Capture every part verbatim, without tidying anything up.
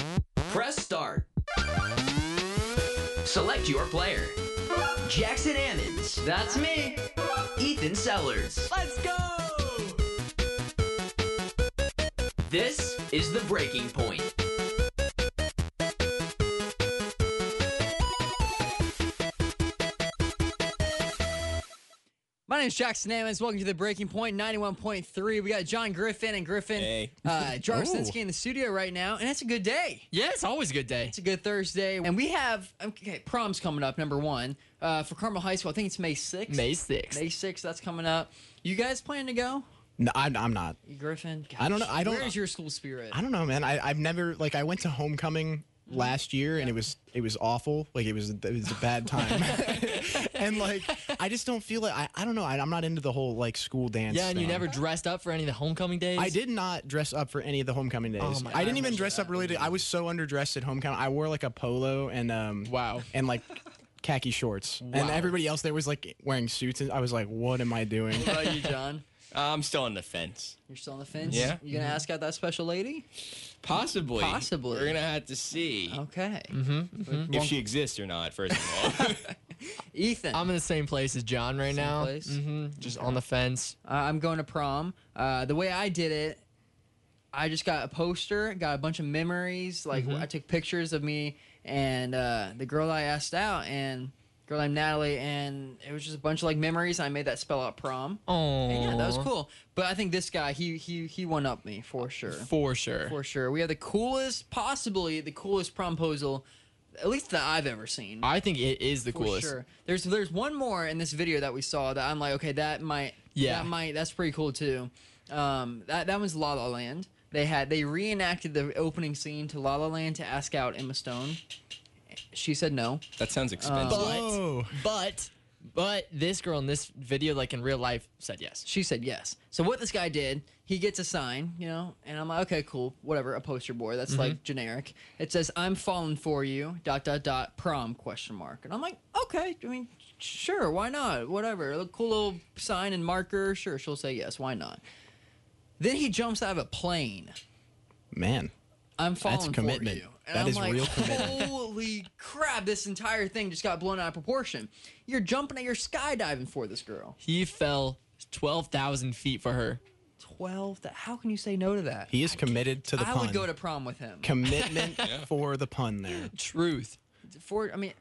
Press start. Select your player. Jackson Ammons. That's me. Ethan Sellers. Let's go! This is The Breaking Point. My name is Jackson Ammons. Welcome to The Breaking Point ninety-one point three. We got John Griffin and Griffin. Hey. Uh, Jarsinski in the studio right now, and it's a good day. Yeah, it's always a good day. It's a good Thursday. And we have, okay, prom's coming up, number one. Uh, for Carmel High School, I think it's May sixth. May sixth. May sixth, that's coming up. You guys plan to go? No, I'm, I'm not. Griffin? Gosh, I don't know. I don't. Where's your school spirit? I don't know, man. I, I've never like I went to homecoming last year and it was it was awful. Like it was it was a bad time. And like I just don't feel it. I, I don't know. I, I'm not into the whole like school dance. Yeah, and you thing. never dressed up for any of the homecoming days? I did not dress up for any of the homecoming days. Oh my I didn't God. even dress up really. To, I was so underdressed at homecoming. I wore like a polo and um Wow. and like khaki shorts. And Wow. everybody else there was like wearing suits. And I was like, what am I doing? What about you, John? I'm still on the fence. You're still on the fence? Yeah. You gonna ask out that special lady? Possibly. Possibly. We're gonna have to see Okay. Mm-hmm. if she exists or not. First of all. Ethan. I'm in the same place as John right Same now. place? hmm Just on the fence. Uh, I'm going to prom. Uh, the way I did it, I just got a poster, got a bunch of memories. Like Mhm. I took pictures of me and uh, the girl I asked out, and girl named Natalie, and it was just a bunch of like memories. And I made that spell out prom. Oh, And yeah, that was cool. But I think this guy, he he he one up me for sure. For sure. For sure. We have the coolest, possibly the coolest promposal, at least that I've ever seen. I think it is the For coolest. sure. There's there's one more in this video that we saw that I'm like, okay, that might Yeah. that might that's pretty cool too. Um, that that was La La Land. They had they reenacted the opening scene to La La Land to ask out Emma Stone. She said no. That sounds expensive. But, Oh. but, but this girl in this video, like in real life, said yes. She said yes. So what this guy did, he gets a sign, you know, and I'm like, okay, cool, whatever, a poster board. That's like generic. It says, "I'm falling for you." Dot dot dot prom question mark. And I'm like, okay, I mean, sure, why not? Whatever, a cool little sign and marker. Sure, she'll say yes. Why not? Then he jumps out of a plane. Man. I'm falling That's commitment. for you. And That I'm is like, real commitment. holy crap, this entire thing just got blown out of proportion. You're jumping at your skydiving for this girl. He fell twelve thousand feet for her. twelve, that, how can you say no to that? He is committed to the I pun. would go to prom with him. Commitment for the pun there. Truth. For, I mean,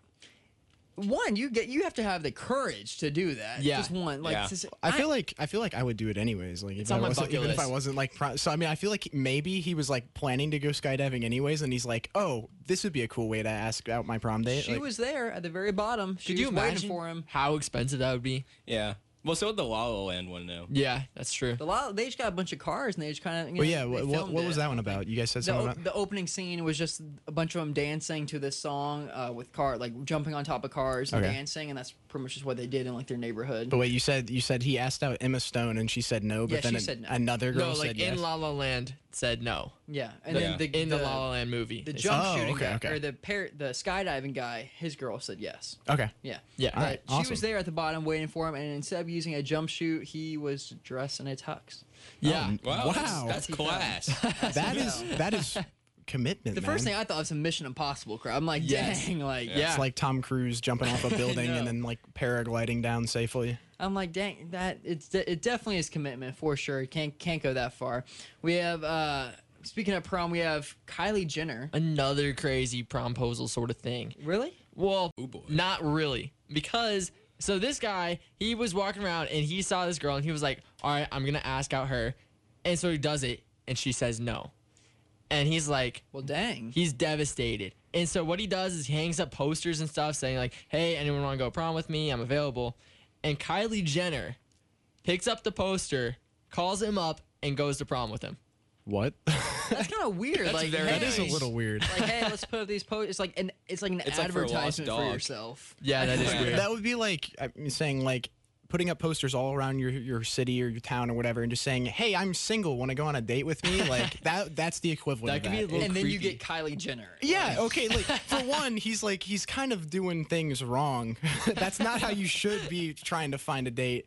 one, you get you have to have the courage to do that. Yeah. Just one. Like, Yeah. just- I feel like I feel like I would do it anyways. Like if It's on I my wasn't, bucket even if I list. wasn't like pro- so. I mean, I feel like maybe he was like planning to go skydiving anyways, and he's like, "Oh, this would be a cool way to ask out my prom date." she Like, was there at the very bottom. She Could was you waiting imagine for him. how expensive that would be? Yeah. Well, so would the La La Land one though. Yeah, that's true. The lot, they just got a bunch of cars and they just kind of. well, yeah. What, what, what was that one about? You guys said The, something o- about. the opening scene was just a bunch of them dancing to this song uh, with car, like jumping on top of cars and Okay. dancing, and that's pretty much just what they did in like their neighborhood. But wait, you said you said he asked out Emma Stone and she said no, but Yeah, then she an- said no. another girl No, like said in yes. La La Land said no. Yeah, and Yeah. then the, In the, the La La Land movie. the They jump Oh, shooting okay, guy, okay. or the par- the skydiving guy, his girl said yes. Okay. Yeah. Yeah. All right, But she was awesome. there at the bottom waiting for him, and instead of using a jump shoot, he was dressed in a tux. Yeah. Wow. Wow. That's, that's He class. That is that is commitment. The man. first thing I thought was a Mission Impossible crowd. I'm like, Yes. dang, like, Yeah. It's like Tom Cruise jumping off a building know. and then like paragliding down safely. I'm like, dang, that it's de- it definitely is commitment for sure. Can't can't go that far. We have uh speaking of prom, we have Kylie Jenner. Another crazy promposal sort of thing. Really? Well, Ooh, boy. not really. Because, so this guy, he was walking around and he saw this girl and he was like, all right, I'm going to ask out her. And so he does it and she says no. And he's like, Well, dang. he's devastated. And so what he does is he hangs up posters and stuff saying like, hey, anyone want to go prom with me? I'm available. And Kylie Jenner picks up the poster, calls him up, and goes to prom with him. What? That's kind of weird. That's like, very hey, That is a nice. little weird. like, hey, let's put up these posters. It's like an it's like an It's like for a lost advertisement for, dog. yourself. Yeah, that is weird. That would be like I'm saying like putting up posters all around your your city or your town or whatever, and just saying, "Hey, I'm single. Want to go on a date with me?" Like that. That's the equivalent. That of could be that. a little And then you creepy. get Kylie Jenner. Yeah, okay, like for one, he's like he's kind of doing things wrong. That's not how you should be trying to find a date.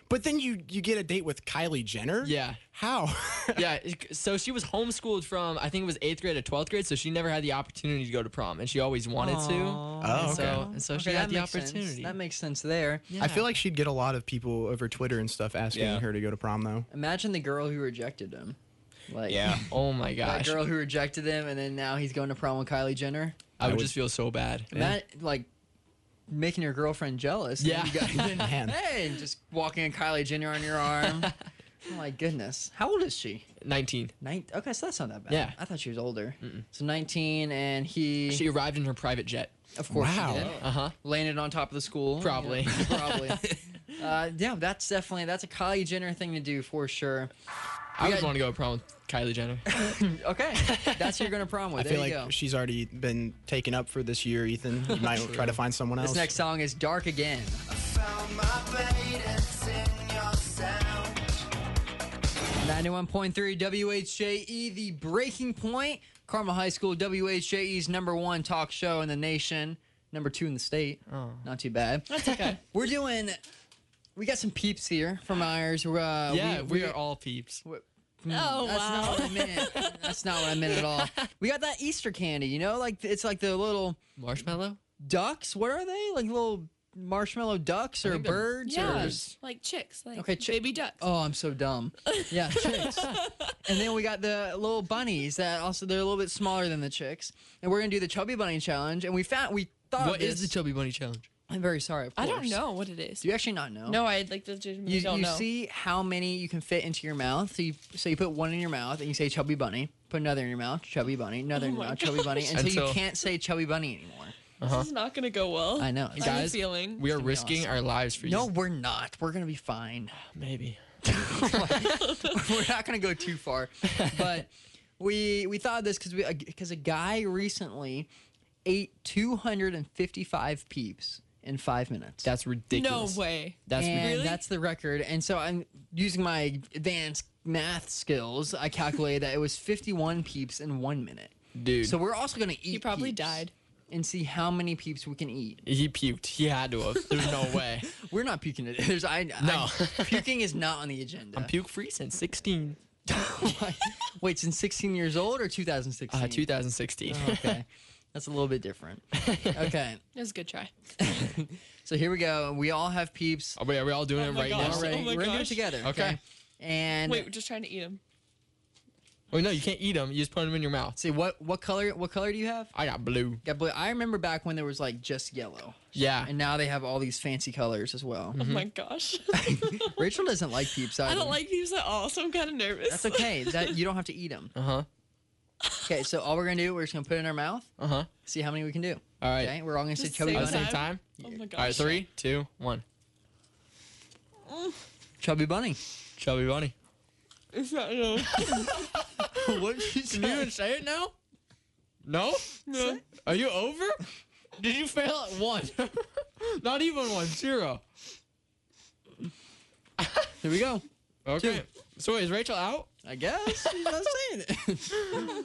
But then you you get a date with Kylie Jenner. Yeah. How? Yeah, it- so she was homeschooled from I think it was eighth grade to twelfth grade, so she never had the opportunity to go to prom, and she always wanted to. Aw. Oh, And okay. so, and so she Okay, had that the makes sense. opportunity. That makes sense there. I feel like she'd get a lot of people over Twitter and stuff asking Yeah. her to go to prom though. Imagine the girl who rejected him. Like, Yeah. Oh my that gosh, girl who rejected him, and then now he's going to prom with Kylie Jenner. I I would would- just feel so bad. And that, like, making your girlfriend jealous. and Yeah. You got, then, Man. hey, and just walking in Kylie Jenner on your arm. Oh my goodness. How old is she? nineteen. Nine. Okay, so that's not that bad. Yeah. I thought she was older. So nineteen, and he, She arrived in her private jet. of course, Wow. she did. Uh huh. Landed on top of the school. Probably. Yeah, probably. uh, yeah, that's definitely that's a Kylie Jenner thing to do for sure. I would got- want to go to prom with Kylie Jenner. Okay, that's who you're gonna prom I with. feel there like you go. she's already been taken up for this year, Ethan. You might try to find someone else. This next song is "Dark Again." ninety-one point three W H J E, the Breaking Point, Carmel High School, W H J E's number one talk show in the nation, number two in the state. Oh. Not too bad. That's okay. We're doing. We got some peeps here from Myers. We're, uh, yeah, we, we, are all peeps. Oh, That's wow. not what I meant. That's not what I meant at all. We got that Easter candy, you know, like it's like the little Marshmallow? ducks. What are they? Like little marshmallow ducks I or think they're- birds? Yeah, Or... like chicks, like Okay, chick- baby ducks. Oh, I'm so dumb. Yeah, chicks. And then we got the little bunnies that also they're a little bit smaller than the chicks. And we're gonna do the chubby bunny challenge. And we found we thought What of is this. the Chubby Bunny Challenge? I'm very sorry. Of I course. don't know what it is. Do you actually not know? No, I like legitimately You, don't you know. see how many you can fit into your mouth. So you so you put one in your mouth and you say chubby bunny. Put another in your mouth, chubby bunny. Another Oh in your my mouth, chubby bunny. gosh. Until, you Until- can't say chubby bunny anymore. This is not gonna go well. I know. I have a Guys, feeling. We are gonna be risking awesome. our lives for you. No, we're not. We're gonna be fine. Maybe. We're not gonna go too far, but we we thought of this because we because a guy recently ate two hundred fifty-five peeps in five minutes. That's No ridiculous. way. That's and ridiculous. Really? that's the record. And so I'm using my advanced math skills. I calculated that it was fifty-one peeps in one minute. Dude. So we're also gonna eat. He probably peeps died. and see how many peeps we can eat. he puked. He had to have. There's no way. We're not puking it. There's I No. I- puking is not on the agenda. I'm puke free since sixteen. Wait, since sixteen years old or two thousand sixteen? Uh, two thousand sixteen. Oh, okay. That's a little bit different. Okay. It was a good try. So here we go. We all have peeps. Are we, are we all doing Oh it my right gosh. now? All right. Oh my We're going to do it gosh. together. Okay. Okay. And Wait, we're just trying to eat them. Oh no, you can't eat them. You just put them in your mouth. see what what color what color do you have? I got blue. Got blue. I remember back when there was like just yellow. Yeah. And now they have all these fancy colors as well. Oh my gosh. Rachel doesn't like peeps either. I don't like these at all, so I'm kind of nervous. That's okay. That you don't have to eat them. Uh huh. Okay, so all we're gonna do, we're just gonna put it in our mouth, Uh huh. see how many we can do. All right. Okay, we're all gonna say Just chubby say At the bunny. same time. Oh my gosh. All right. Three, two, one. Chubby bunny. Chubby bunny. It's not no. What did you Can you even say it now? No. No. Are you over? Did you fail at one? Not even one. Zero. Here we go. Okay. So wait, is Rachel out? I guess. She's not saying it.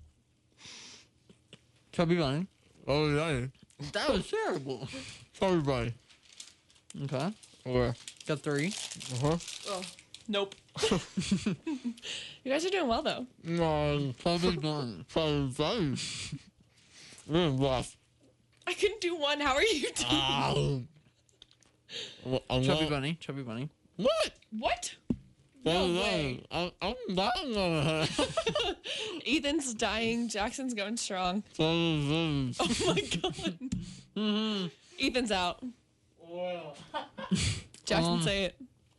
Chubby bunny. Oh, yeah. That was terrible. Chubby bunny. Okay. Okay. Got three. Uh huh. Oh, nope. You guys are doing well though. No. Chubby bunny. Chubby bunny. Mm, rough. I couldn't do one. How are you doing? Well, I'm Chubby not- bunny. Chubby bunny. What? What? No No way. I'm, I'm dying on her. Ethan's dying. Jackson's going strong. Chubby Oh my god. Mm-hmm. Ethan's out. Jackson, Um, say it.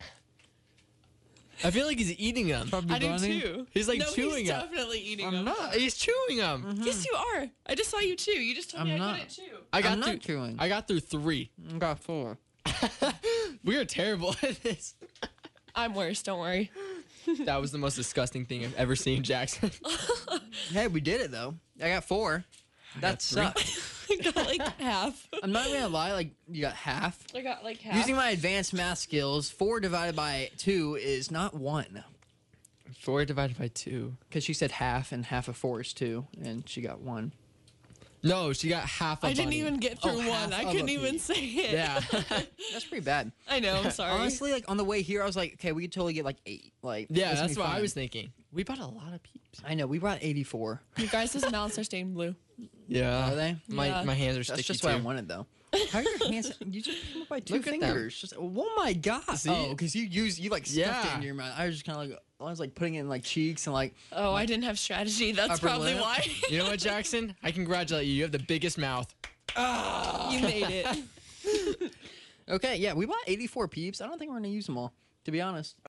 I feel like he's eating them. Chubby I do bunny. too. He's, like, no, chewing he's 'em. definitely eating I'm them. not. He's chewing them. Yes, you are. I just saw you chew. You just told me I'm I not. couldn't chew. I got I'm not through. chewing. I got through three. I got four. We are terrible at this. I'm worse. Don't worry. That was the most disgusting thing I've ever seen, Jackson. Hey, we did it though. I got four. That three. sucks. I got like half. I'm not gonna lie. Like you got half. I got like half. Using my advanced math skills, four divided by two is not one. Four divided by two. Because she said half, and half of four is two, and she got one. No, she got half a I didn't bunny. even get through Oh, one. half I of a couldn't even piece. say it. Yeah. That's pretty bad. I know. I'm sorry. Honestly, like on the way here, I was like, okay, we could totally get like eight. Like, yeah, this would that's be what I fine. was thinking. We bought a lot of peeps. I know we brought eighty-four. you guys' mouths are stained blue. Yeah. Are they? My Yeah. my hands are That's sticky just too. what I wanted though. How are your hands? You just came up by two Look at them. fingers. Just, oh my god! See? Oh, because you use you like stuffed it Yeah. into your mouth. I was just kind of like I was like putting it in like cheeks and like Oh, I didn't have strategy. That's Upper probably lip. why. You know what, Jackson? I congratulate you. You have the biggest mouth. You made it. okay, yeah, we bought eighty-four peeps. I don't think we're gonna use them all, to be honest.